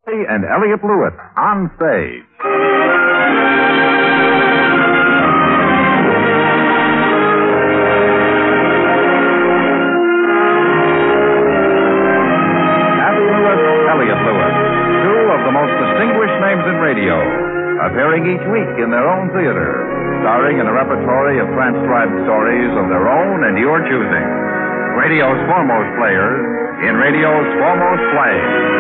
And Elliot Lewis on stage. Kathy Lewis, Elliot Lewis, two of the most distinguished names in radio, appearing each week in their own theater, starring in a repertory of transcribed stories of their own and your choosing. Radio's foremost players in radio's foremost play.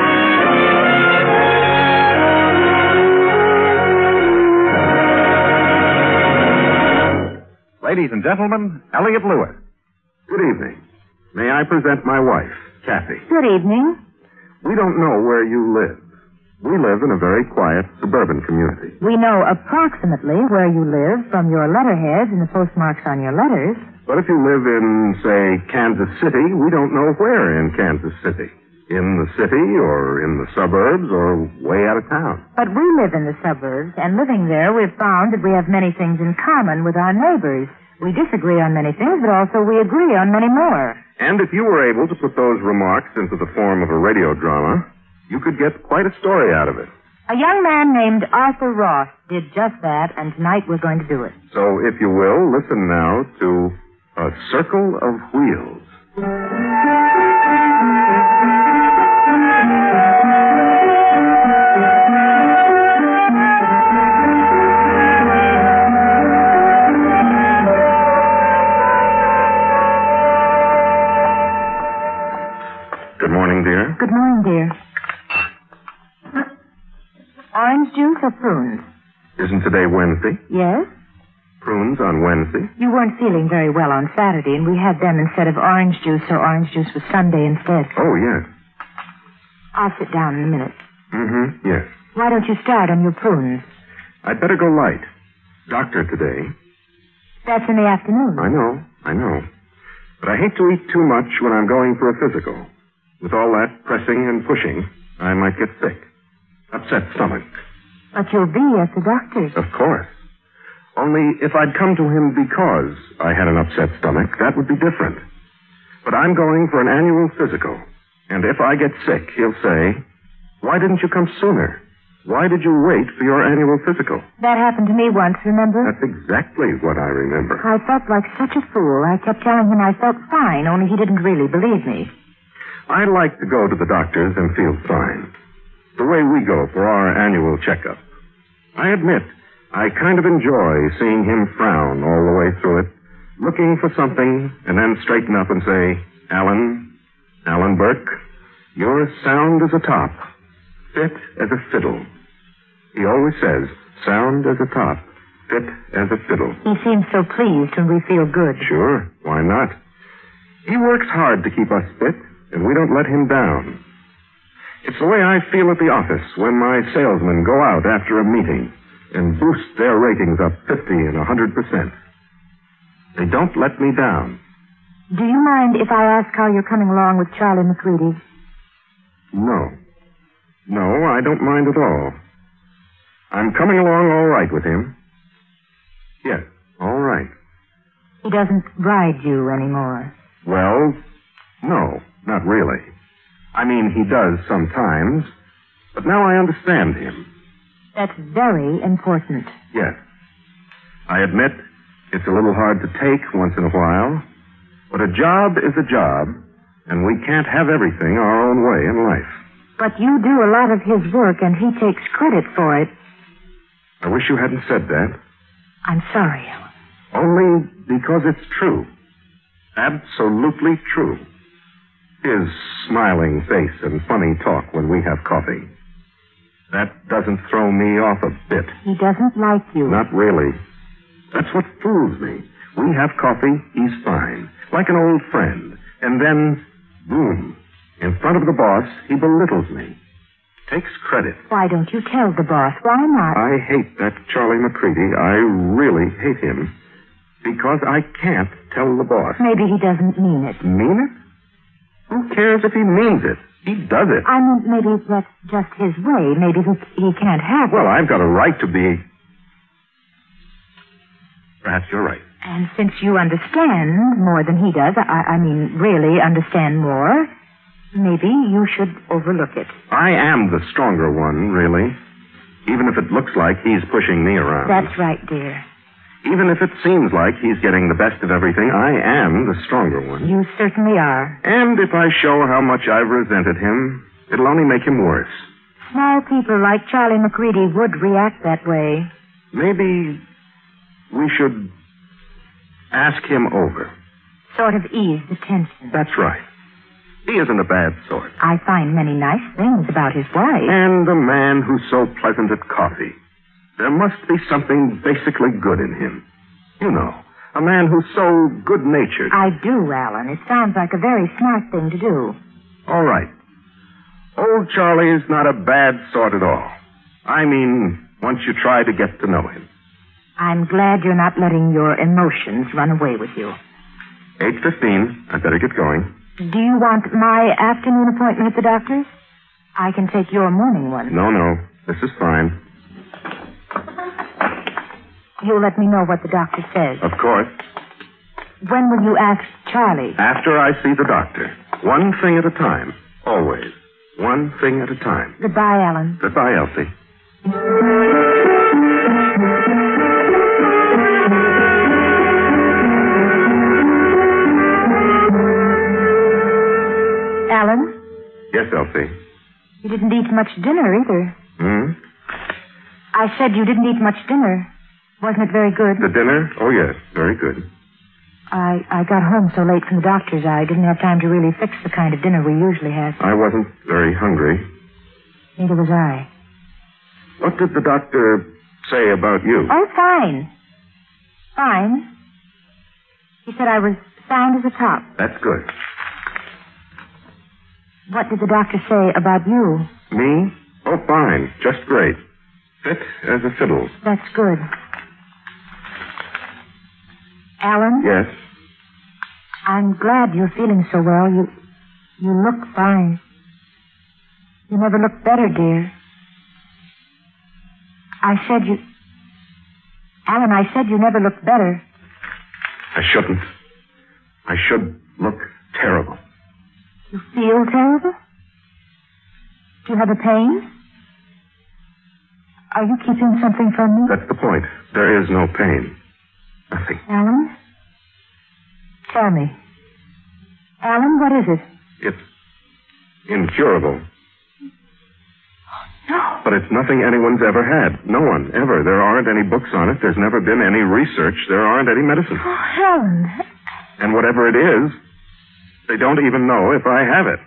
Ladies and gentlemen, Elliot Lewis. Good evening. May I present my wife, Kathy? Good evening. We don't know where you live. We live in a very quiet suburban community. We know approximately where you live from your letterheads and the postmarks on your letters. But if you live in, say, Kansas City, we don't know where in Kansas City. In the city or in the suburbs or way out of town. But we live in the suburbs, and living there, we've found that we have many things in common with our neighbors. We disagree on many things, but also we agree on many more. And if you were able to put those remarks into the form of a radio drama, you could get quite a story out of it. A young man named Arthur Ross did just that, and tonight we're going to do it. So, if you will, listen now to A Circle of Wheels. Good morning, dear. Good morning, dear. Orange juice or prunes? Isn't today Wednesday? Yes? Prunes on Wednesday? You weren't feeling very well on Saturday, and we had them instead of orange juice, so orange juice was Sunday instead. Oh, yes. I'll sit down in a minute. Mm-hmm, yes. Why don't you start on your prunes? I'd better go light. Doctor today. That's in the afternoon. I know. But I hate to eat too much when I'm going for a physical. With all that pressing and pushing, I might get sick. Upset stomach. But you'll be at the doctor's. Of course. Only if I'd come to him because I had an upset stomach, that would be different. But I'm going for an annual physical. And if I get sick, he'll say, "Why didn't you come sooner? Why did you wait for your annual physical?" That happened to me once, remember? That's exactly what I remember. I felt like such a fool. I kept telling him I felt fine, only he didn't really believe me. I like to go to the doctor's and feel fine. The way we go for our annual checkup. I admit, I kind of enjoy seeing him frown all the way through it, looking for something, and then straighten up and say, Alan Burke, you're as sound as a top, fit as a fiddle." He always says, sound as a top, fit as a fiddle. He seems so pleased when we feel good. Sure, why not? He works hard to keep us fit, and we don't let him down. It's the way I feel at the office when my salesmen go out after a meeting and boost their ratings up 50 and 100%. They don't let me down. Do you mind if I ask how you're coming along with Charlie McCready? No, I don't mind at all. I'm coming along all right with him. Yes, all right. He doesn't ride you anymore. Well, no, not really. I mean, he does sometimes, but now I understand him. That's very important. Yes. I admit it's a little hard to take once in a while, but a job is a job, and we can't have everything our own way in life. But you do a lot of his work, and he takes credit for it. I wish you hadn't said that. I'm sorry, Alan. Only because it's true. Absolutely true. His smiling face and funny talk when we have coffee. That doesn't throw me off a bit. He doesn't like you. Not really. That's what fools me. We have coffee, he's fine. Like an old friend. And then, boom. In front of the boss, he belittles me. Takes credit. Why don't you tell the boss? Why not? I hate that Charlie McCready. I really hate him. Because I can't tell the boss. Maybe he doesn't mean it. Mean it? Who cares if he means it? He does it. I mean, maybe that's just his way. Maybe he can't have it. Well, I've got a right to be... Perhaps you're right. And since you understand more than he does, I mean, really understand more, Maybe you should overlook it. I am the stronger one, really. Even if it looks like he's pushing me around. That's right, dear. Even if it seems like he's getting the best of everything, I am the stronger one. You certainly are. And if I show how much I've resented him, it'll only make him worse. Small people like Charlie McCready would react that way. Maybe we should ask him over. Sort of ease the tension. That's right. He isn't a bad sort. I find many nice things about his wife. And a man who's so pleasant at coffee. There must be something basically good in him. You know, a man who's so good-natured. I do, Alan. It sounds like a very smart thing to do. All right. Old Charlie is not a bad sort at all. I mean, once you try to get to know him. I'm glad you're not letting your emotions run away with you. 8:15. I'd better get going. Do you want my afternoon appointment at the doctor's? I can take your morning one. No. This is fine. You'll let me know what the doctor says. Of course. When will you ask Charlie? After I see the doctor. One thing at a time. Always. One thing at a time. Goodbye, Alan. Goodbye, Elsie. Alan? Yes, Elsie. You didn't eat much dinner either. I said you didn't eat much dinner. Wasn't it very good? The dinner? Oh, yes. Very good. I got home so late from the doctor's, I didn't have time to really fix the kind of dinner we usually have. I wasn't very hungry. Neither was I. What did the doctor say about you? Oh, fine. Fine. He said I was sound as a top. That's good. What did the doctor say about you? Me? Oh, fine. Just great. Fit as a fiddle. That's good. Alan? Yes? I'm glad you're feeling so well. You look fine. You never looked better, dear. Alan, I said you never looked better. I shouldn't. I should look terrible. You feel terrible? Do you have a pain? Are you keeping something from me? That's the point. There is no pain. Nothing. Alan? Tell me. Alan, what is it? It's incurable. No. But it's nothing anyone's ever had. No one, ever. There aren't any books on it. There's never been any research. There aren't any medicines. Oh, Helen. And whatever it is, they don't even know if I have it.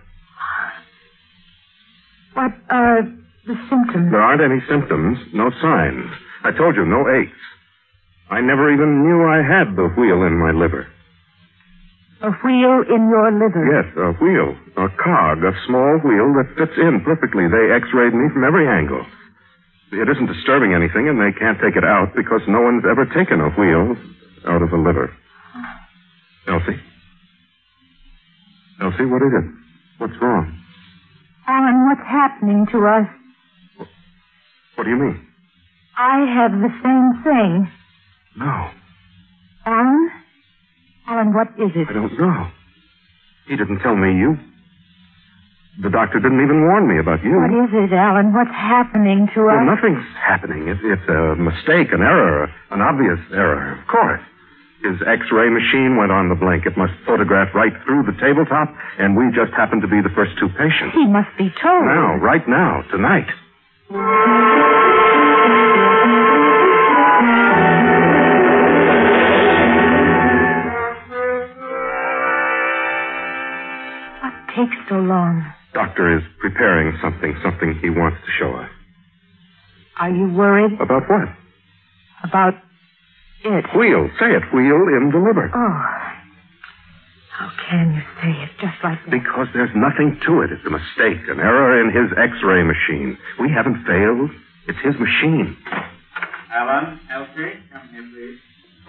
What are the symptoms? There aren't any symptoms, no signs. I told you, no aches. I never even knew I had the wheel in my liver. A wheel in your liver? Yes, a wheel. A cog, a small wheel that fits in perfectly. They x-rayed me from every angle. It isn't disturbing anything, and they can't take it out because no one's ever taken a wheel out of the liver. Elsie? Elsie, what is it? What's wrong? Alan, what's happening to us? What do you mean? I have the same thing. No. Alan? Alan, what is it? I don't know. He didn't tell me you. The doctor didn't even warn me about you. What is it, Alan? What's happening to us? Well, nothing's happening. It's a mistake, an error, an obvious error, of course. His X-ray machine went on the blink. It must photograph right through the tabletop, and we just happened to be the first two patients. He must be told. Now, right now, tonight. What takes so long? Doctor is preparing something he wants to show us. Are you worried? About what? About it. Wheel. Say it. Wheel in the liver. Oh. How can you say it just like that? Because there's nothing to it. It's a mistake, an error in his X-ray machine. We haven't failed. It's his machine. Alan, Elsie, come here, please.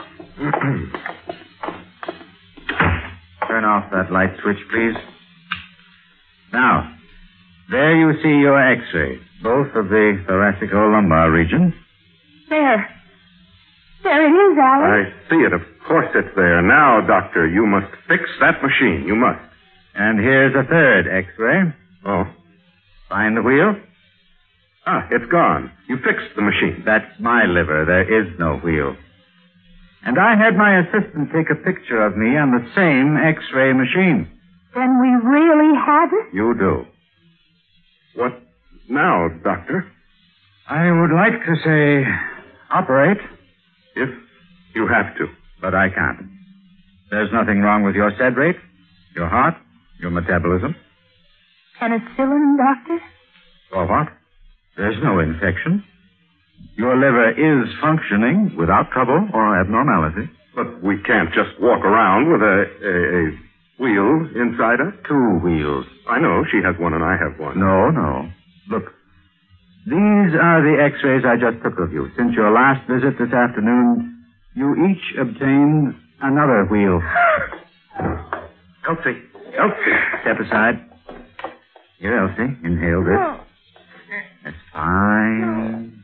Turn off that light switch, please. Now, there you see your X-rays, both of the thoracico-lumbar region. There. There it is, Alan. I see it. Of course it's there. Now, doctor, you must fix that machine. You must. And here's a third X-ray. Oh. Find the wheel? Ah, it's gone. You fixed the machine. That's my liver. There is no wheel. And I had my assistant take a picture of me on the same X-ray machine. Then we really have it? You do. What now, Doctor? I would like to say operate. If you have to. But I can't. There's nothing wrong with your sed rate, your heart, your metabolism. Penicillin, Doctor? Or what? There's no infection. Your liver is functioning without trouble or abnormality. But we can't just walk around with a wheel inside us. 2 wheels. I know. She has one and I have one. No. Look. These are the X-rays I just took of you. Since your last visit this afternoon, you each obtained another wheel. Elsie. Step aside. Here, Elsie. Inhale this. That's fine.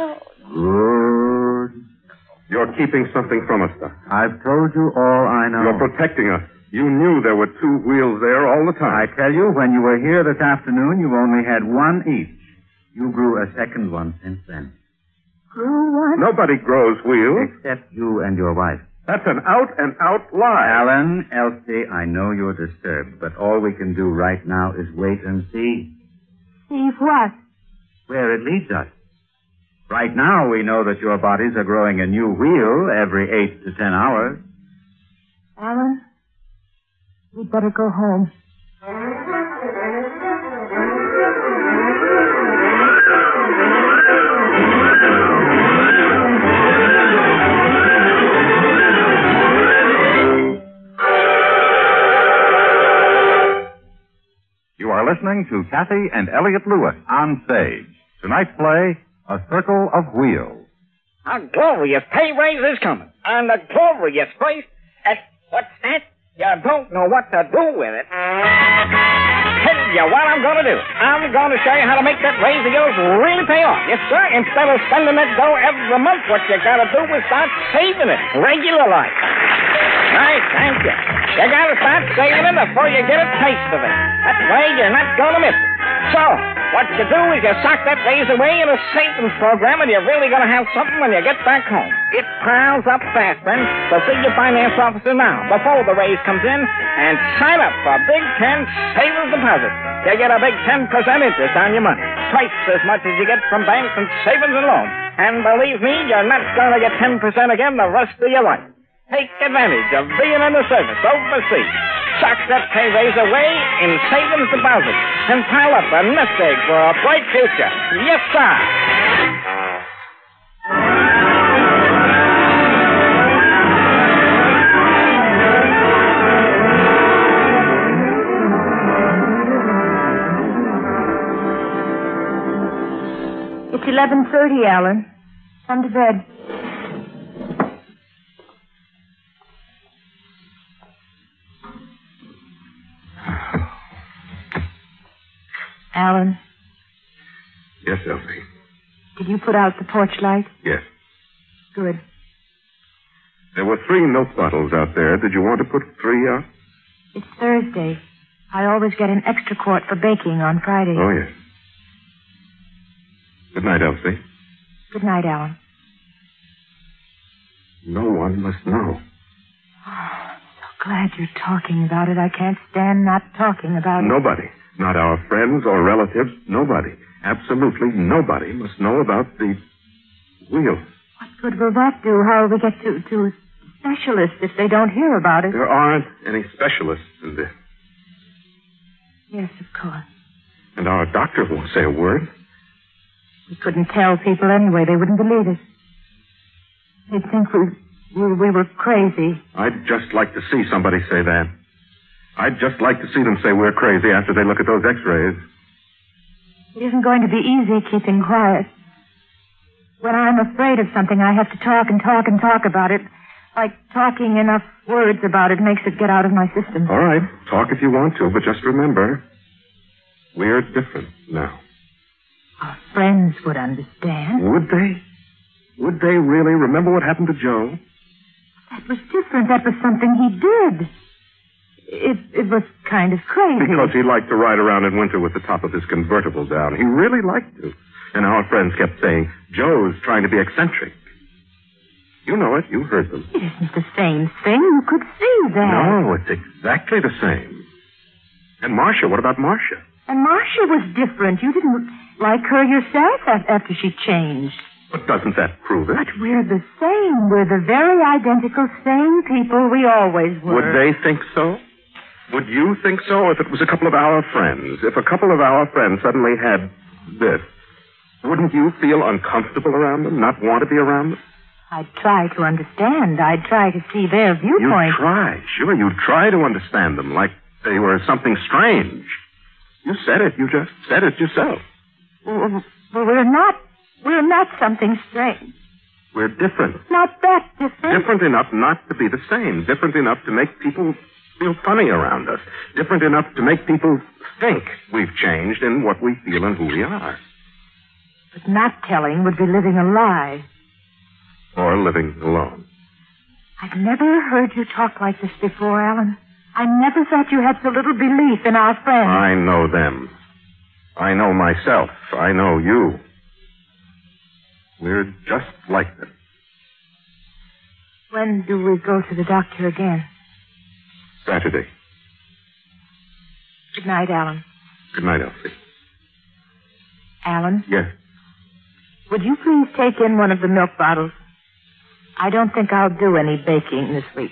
Good. You're keeping something from us, Doctor. I've told you all I know. You're protecting us. You knew there were 2 wheels there all the time. I tell you, when you were here this afternoon, you only had one each. You grew a second one since then. Grew one? Nobody grows wheels. Except you and your wife. That's an out-and-out lie. Alan, Elsie, I know you're disturbed, but all we can do right now is wait and see. See what? Where it leads us. Right now, we know that your bodies are growing a new wheel every 8 to 10 hours. Alan, we'd better go home. You are listening to Kathy and Elliot Lewis on stage. Tonight's play, A Circle of Wheels. A glorious pay raise is coming. And a glorious place. What's that? You don't know what to do with it. Tell you what I'm going to do. I'm going to show you how to make that raise of yours really pay off. Yes, sir. Instead of spending that dough every month, what you got to do is start saving it. Regular like. Right, thank you. You got to start saving it before you get a taste of it. That way you're not going to miss it. So, what you do is you sock that raise away in a savings program, and you're really going to have something when you get back home. It piles up fast, friends. So see your finance officer now, before the raise comes in, and sign up for Big 10 savings deposit. You get a big 10% interest on your money. Twice as much as you get from banks and savings and loans. And believe me, you're not going to get 10% again the rest of your life. Take advantage of being in the service overseas. Sock that pay raise away in savings deposit and pile up a nest egg for a bright future. Yes, sir. It's 11:30, Alan. Come to bed. Alan, Yes, Elsie. did you put out the porch light? Yes. Good. There were 3 milk bottles out there. Did you want to put 3 out? It's Thursday. I always get an extra quart for baking on Friday. Oh, yes. Good night, Elsie. Good night, Alan. No one must know. So glad you're talking about it. I can't stand not talking about it. Nobody. Not our friends or relatives. Nobody. Absolutely nobody must know about the wheel. What good will that do? How will we get to specialists if they don't hear about it? There aren't any specialists in this. Yes, of course. And our doctor won't say a word. We couldn't tell people anyway. They wouldn't believe it. They'd think we were crazy. I'd just like to see somebody say that. I'd just like to see them say we're crazy after they look at those X-rays. It isn't going to be easy keeping quiet. When I'm afraid of something, I have to talk and talk and talk about it. Like talking enough words about it makes it get out of my system. All right. Talk if you want to, but just remember, we're different now. Our friends would understand. Would they? Would they really? Remember what happened to Joe? That was different. That was something he did. It was kind of crazy. Because he liked to ride around in winter with the top of his convertible down. He really liked to. And our friends kept saying, Joe's trying to be eccentric. You know it. You heard them. It isn't the same thing. You could see that. No, it's exactly the same. And Marcia, what about Marcia? And Marcia was different. You didn't like her yourself after she changed. But doesn't that prove it? But we're the same. We're the very identical same people we always were. Would they think so? Would you think so if it was a couple of our friends? If a couple of our friends suddenly had this, wouldn't you feel uncomfortable around them, not want to be around them? I'd try to understand. I'd try to see their viewpoint. You'd try. Sure, you'd try to understand them like they were something strange. You said it. You just said it yourself. Well, we're not something strange. We're different. Not that different. Different enough not to be the same. Different enough to make people feel funny around us. Different enough to make people think we've changed in what we feel and who we are. But not telling would be living a lie. Or living alone. I've never heard you talk like this before, Alan. I never thought you had so little belief in our friends. I know them. I know myself. I know you. We're just like them. When do we go to the doctor again? Saturday. Good night, Alan. Good night, Elsie. Alan? Yes. Would you please take in one of the milk bottles? I don't think I'll do any baking this week.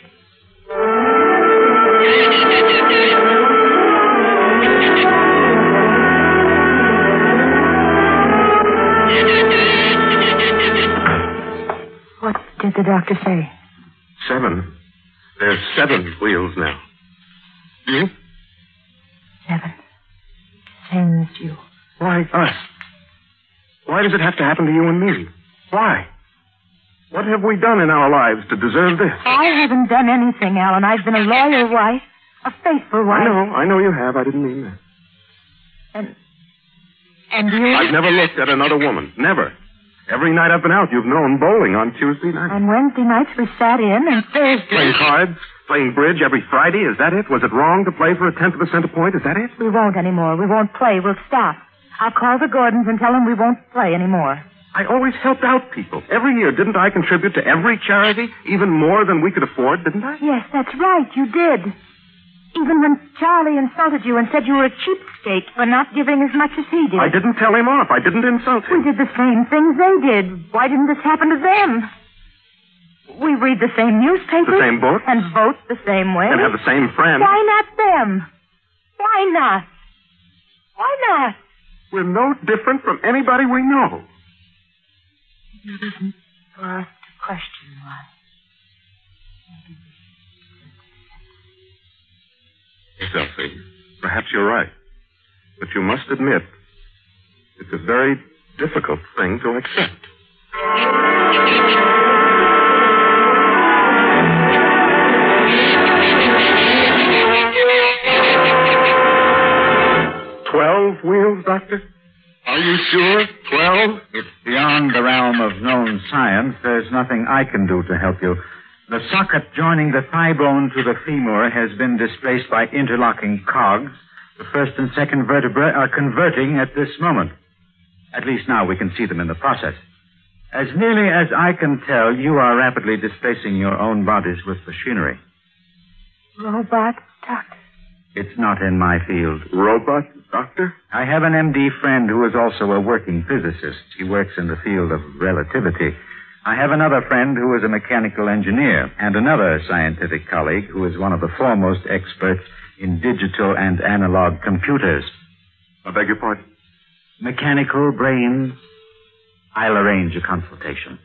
What did the doctor say? 7. There's 7 wheels now. You? 7. Same as you. Why us? Why does it have to happen to you and me? Why? What have we done in our lives to deserve this? I haven't done anything, Alan. I've been a loyal wife, a faithful wife. I know you have. I didn't mean that. And you? I've never looked at another woman. Never. Every night I've been out, you've known bowling on Tuesday night. On Wednesday nights we sat in, and Thursday... Playing cards? Playing bridge every Friday? Is that it? Was it wrong to play for 1/10 of a cent a point? Is that it? We won't anymore. We won't play. We'll stop. I'll call the Gordons and tell them we won't play anymore. I always helped out people. Every year, didn't I contribute to every charity? Even more than we could afford, didn't I? Yes, that's right. You did. Even when Charlie insulted you and said you were a cheapskate for not giving as much as he did. I didn't tell him off. I didn't insult him. We did the same things they did. Why didn't this happen to them? We read the same newspapers. The same book. And vote the same way. And have the same friends. Why not them? Why not? Why not? We're no different from anybody we know. It isn't for us to question why. Yes, Elsie, perhaps you're right. But you must admit, it's a very difficult thing to accept. $12 wheels, Doctor? Are you sure? 12? It's beyond the realm of known science. There's nothing I can do to help you. The socket joining the thigh bone to the femur has been displaced by interlocking cogs. The first and second vertebrae are converting at this moment. At least now we can see them in the process. As nearly as I can tell, you are rapidly displacing your own bodies with machinery. Robots, Doctor? It's not in my field. Robot, Doctor? I have an MD friend who is also a working physicist. He works in the field of relativity. I have another friend who is a mechanical engineer, and another scientific colleague who is one of the foremost experts in digital and analog computers. I beg your pardon? Mechanical brains. I'll arrange a consultation.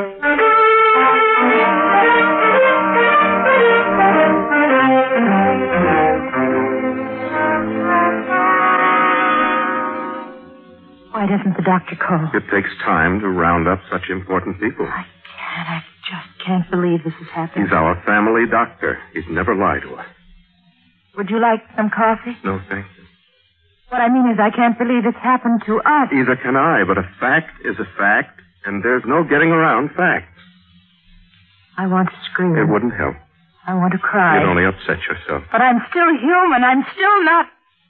Why doesn't the doctor call? It takes time to round up such important people. I just can't believe this is happening. He's our family doctor. He'd never lie to us. Would you like some coffee? No, thank you. What I mean is I can't believe it's happened to us. Either can I, but a fact is a fact, and there's no getting around facts. I want to scream. It wouldn't help. I want to cry. You'd only upset yourself. But I'm still human. I'm still not...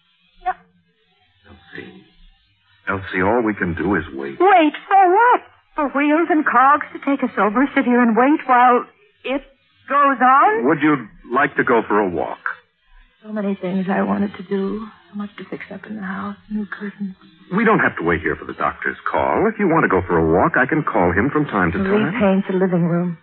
Elsie, all we can do is wait. Wait for what? For wheels and cogs to take us over, sit here and wait while it goes on? Would you like to go for a walk? So many things I wanted to do. So much to fix up in the house. New curtains. We don't have to wait here for the doctor's call. If you want to go for a walk, I can call him from time to time. Repaint the living room.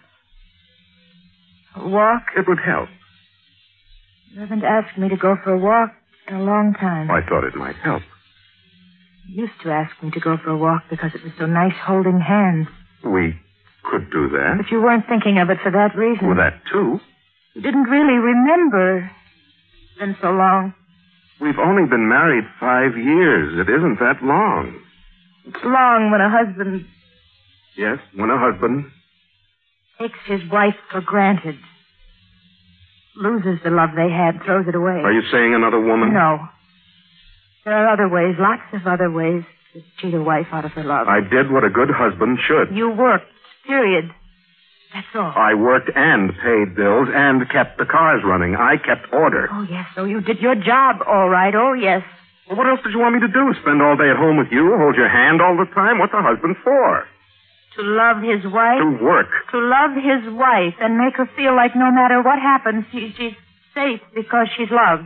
A walk? It would help. You haven't asked me to go for a walk in a long time. I thought it might help. You used to ask me to go for a walk because it was so nice holding hands. We could do that. But you weren't thinking of it for that reason. Well, that too. You didn't really remember. It's been so long. We've only been married 5 years. It isn't that long. It's long when a husband... Yes, when a husband... takes his wife for granted. Loses the love they had, throws it away. Are you saying another woman? No. There are other ways, lots of other ways, to cheat a wife out of her love. I did what a good husband should. You worked, period. That's all. I worked and paid bills and kept the cars running. I kept order. Oh, yes, so you did your job all right. Oh, yes. Well, what else did you want me to do? Spend all day at home with you? Hold your hand all the time? What's a husband for? To love his wife. To work. To love his wife and make her feel like no matter what happens, she's safe because she's loved.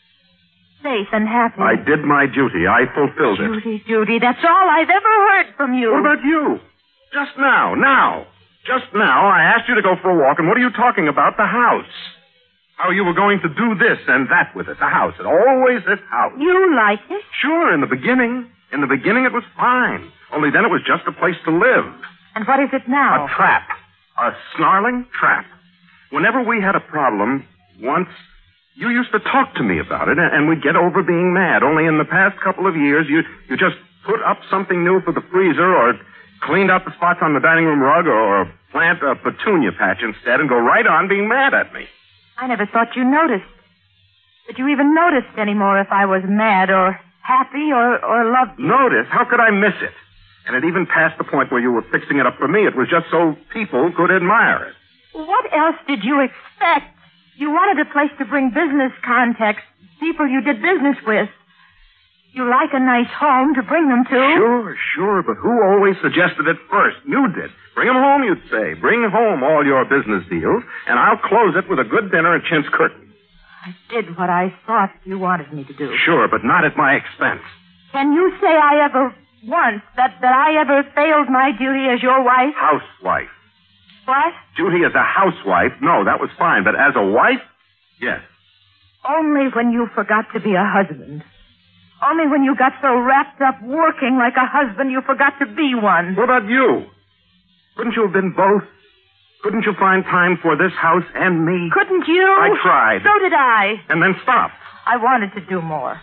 Safe and happy. I did my duty. I fulfilled it. Duty. That's all I've ever heard from you. What about you? Just now. Just now, I asked you to go for a walk, and what are you talking about? The house. How you were going to do this and that with it. The house. And always this house. You like it? Sure, in the beginning. In the beginning, it was fine. Only then it was just a place to live. And what is it now? A trap. A snarling trap. Whenever we had a problem, once, you used to talk to me about it, and we'd get over being mad. Only in the past couple of years, you just put up something new for the freezer or cleaned out the spots on the dining room rug or plant a petunia patch instead and go right on being mad at me. I never thought you noticed. That you even noticed anymore if I was mad or happy or loved you. Notice? How could I miss it? And it even passed the point where you were fixing it up for me. It was just so people could admire it. What else did you expect? You wanted a place to bring business contacts, people you did business with. You like a nice home to bring them to. Sure, but who always suggested it first? You did. Bring them home, you'd say. Bring home all your business deals, and I'll close it with a good dinner and chintz curtain. I did what I thought you wanted me to do. Sure, but not at my expense. Can you say I ever once that I ever failed my duty as your wife? Housewife. What? Duty as a housewife? No, that was fine. But as a wife? Yes. Only when you forgot to be a husband. Only when you got so wrapped up working like a husband, you forgot to be one. What about you? Couldn't you have been both? Couldn't you find time for this house and me? Couldn't you? I tried. So did I. And then stopped. I wanted to do more.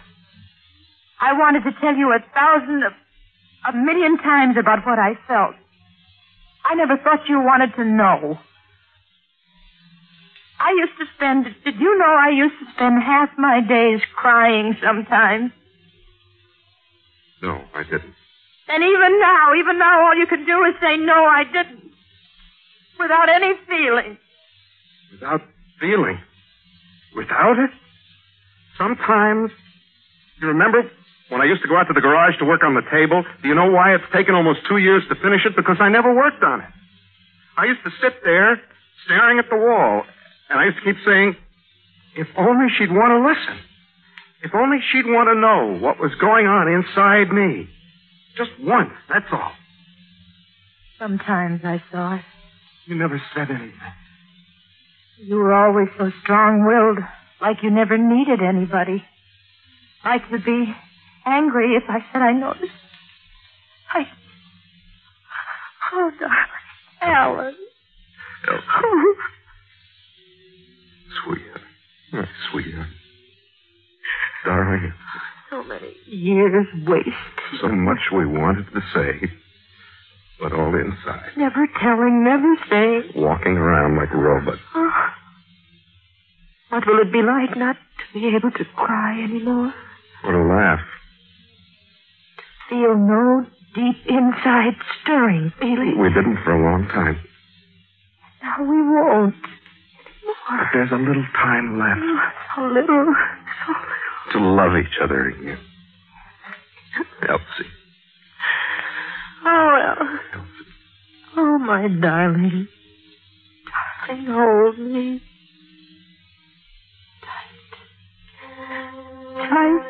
I wanted to tell you a million times about what I felt. I never thought you wanted to know. Did you know I used to spend half my days crying sometimes? No, I didn't. And even now, all you can do is say, no, I didn't. Without any feeling. Without feeling? Without it? Sometimes. You remember when I used to go out to the garage to work on the table? Do you know why it's taken almost 2 years to finish it? Because I never worked on it. I used to sit there, staring at the wall, and I used to keep saying, if only she'd want to listen. If only she'd want to know what was going on inside me. Just once, that's all. Sometimes I saw it. You never said anything. You were always so strong-willed, like you never needed anybody. Like to be angry if I said I noticed. Oh, darling. Alan. Oh. Sweetheart. My sweetheart. Darling. So many years wasted. So much we wanted to say, but all inside. Never telling, never saying. Walking around like robots. Oh. What will it be like not to be able to cry anymore? Or to laugh. To feel no deep inside stirring feeling. We didn't for a long time. Now we won't. But there's a little time left. So little. To love each other again. Elsie. Oh, Elsie. Oh, my darling. Darling, hold me. Tight.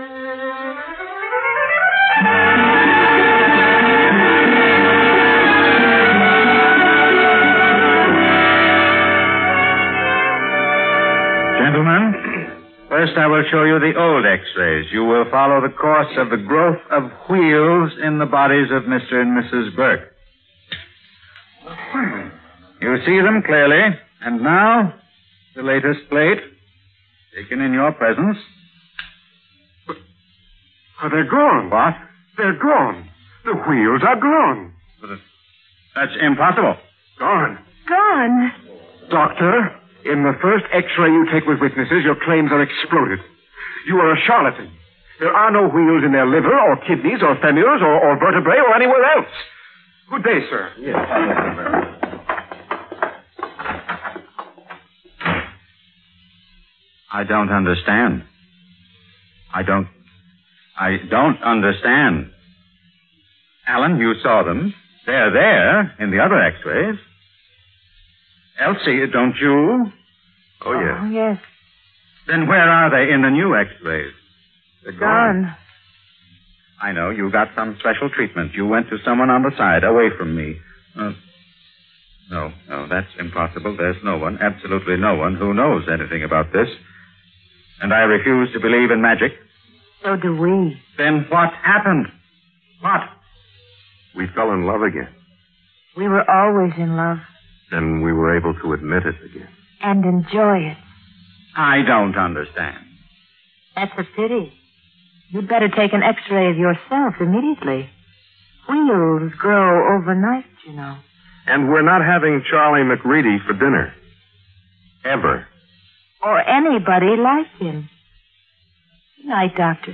Gentlemen, first I will show you the old X-rays. You will follow the course of the growth of wheels in the bodies of Mr. and Mrs. Burke. You see them clearly. And now, the latest plate, taken in your presence. Oh, they're gone. What? They're gone. The wheels are gone. That's impossible. Gone. Gone. Doctor, in the first X-ray you take with witnesses, your claims are exploded. You are a charlatan. There are no wheels in their liver or kidneys or femurs or vertebrae or anywhere else. Good day, sir. Yes. I don't understand. I don't understand. Alan, you saw them. They're there in the other X-rays. Elsie, don't you? Oh, yes. Oh, yes. Then where are they in the new X-rays? They're Gone. I know. You got some special treatment. You went to someone on the side, away from me. No, that's impossible. There's no one, absolutely no one, who knows anything about this. And I refuse to believe in magic. So do we. Then what happened? What? We fell in love again. We were always in love. Then we were able to admit it again. And enjoy it. I don't understand. That's a pity. You'd better take an X-ray of yourself immediately. Wheels grow overnight, you know. And we're not having Charlie McReady for dinner. Ever. Or anybody like him. Good night, Doctor.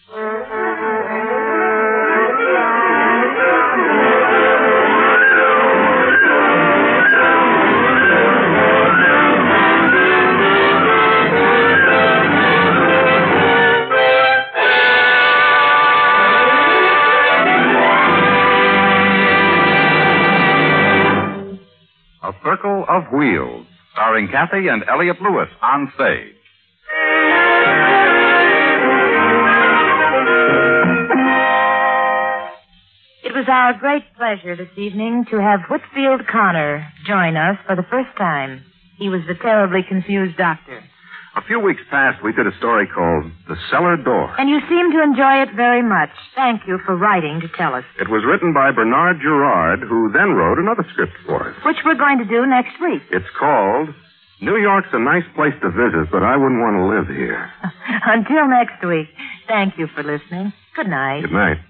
A Circle of Wheels, starring Kathy and Elliot Lewis on stage. It was our great pleasure this evening to have Whitfield Connor join us for the first time. He was the terribly confused doctor. A few weeks past, we did a story called The Cellar Door. And you seem to enjoy it very much. Thank you for writing to tell us. It was written by Bernard Gerard, who then wrote another script for us. Which we're going to do next week. It's called New York's a Nice Place to Visit, but I wouldn't want to live here. Until next week, thank you for listening. Good night. Good night.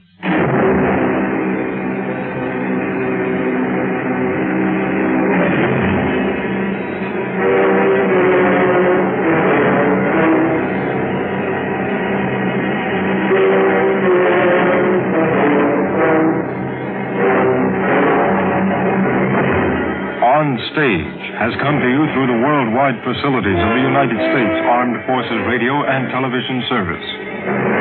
On Stage has come to you through the worldwide facilities of the United States Armed Forces Radio and Television Service.